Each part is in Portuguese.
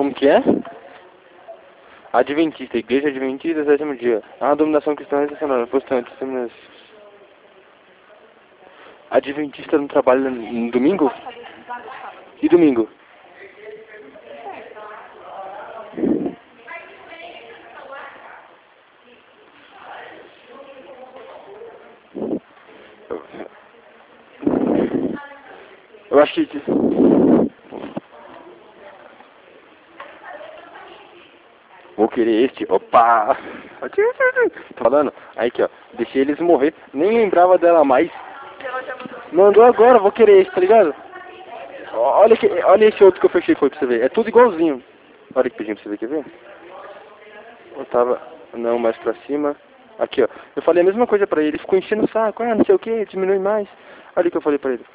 Como que é? Adventista, Igreja Adventista, sétimo dia. A dominação cristã excepcional, postante, Adventista não trabalha no domingo? E domingo? Eu acho que... Vou querer este. Opa! Tô falando? Aí aqui, ó. Deixei eles morrer. Nem lembrava dela mais. Mandou agora, vou querer esse, tá ligado? Olha esse outro que eu fechei foi pra você ver. É tudo igualzinho. Olha que pedindo pra você ver, quer ver? Eu tava... Não, mais pra cima. Aqui, ó. Eu falei a mesma coisa pra ele. Ele ficou enchendo o saco. Ah, não sei o que, diminui mais. Olha o que eu falei pra ele.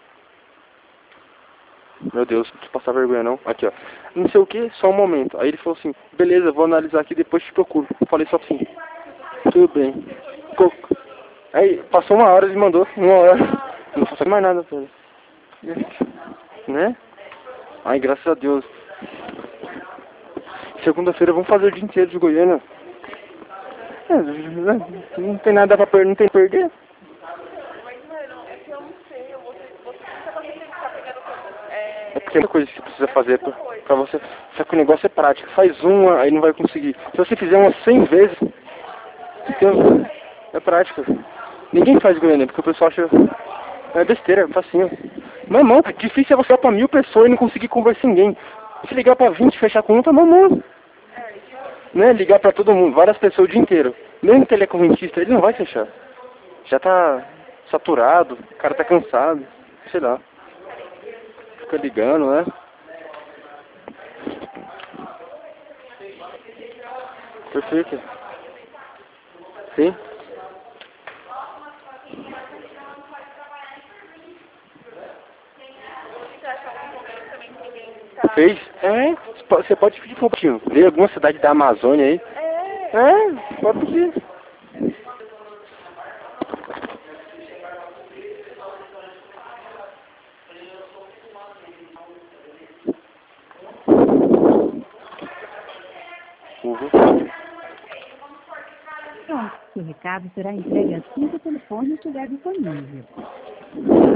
Meu Deus, não preciso passar vergonha não. Aqui, ó. Não sei o que, só um momento. Aí ele falou assim, beleza, vou analisar aqui, depois te procuro. Eu falei só assim, tudo bem. Aí, passou uma hora, ele mandou, uma hora. Não faço mais nada pra ele. Né? Ai, graças a Deus. Segunda-feira vamos fazer o dia inteiro de Goiânia. Não tem nada pra perder, não tem perder. É porque tem muita coisa que você precisa fazer pra você. Só que o negócio é prático. Faz uma, aí não vai conseguir. Se você fizer umas 100 vezes, é prática. Ninguém faz Goiânia, porque o pessoal acha... É besteira, é facinho. Mamão, difícil é você ir pra 1000 pessoas e não conseguir conversar com ninguém. Se ligar pra 20 e fechar conta, mamão. Né? Ligar pra todo mundo, várias pessoas o dia inteiro. Mesmo que ele é correntista, ele não vai fechar. Já tá saturado, o cara tá cansado, sei lá. Fica ligando, né? Perfeito. Sim. Fez? É, você pode pedir pro Robertinho. Vê alguma cidade da Amazônia aí. É, pode pedir. Pronto. Seu recado será entregue assim que o telefone estiver disponível.